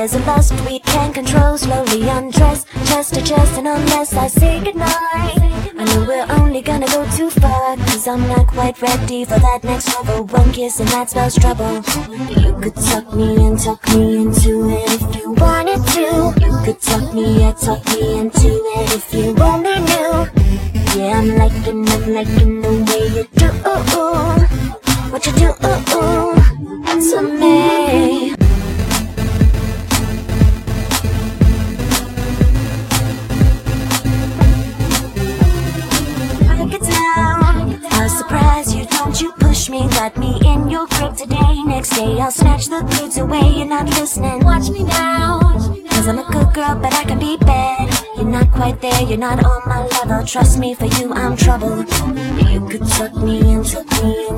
There's a lust we can't control, slowly undress, chest to chest, and unless I say goodnight, I know we're only gonna go too far, cause I'm not quite ready for that next level. One kiss and that spells trouble. You could tuck me into it if you wanted to. You could tuck me into it if you only knew. Yeah, I'm liking the way you do what you do to me. Break it down. I'll surprise you, don't you push me. Got me in your grip today. Next day I'll snatch the goods away. You're not listening. Watch me now. Cause I'm a good girl, but I can be bad. You're not quite there, you're not on my level. Trust me, for you I'm trouble. You could tuck me into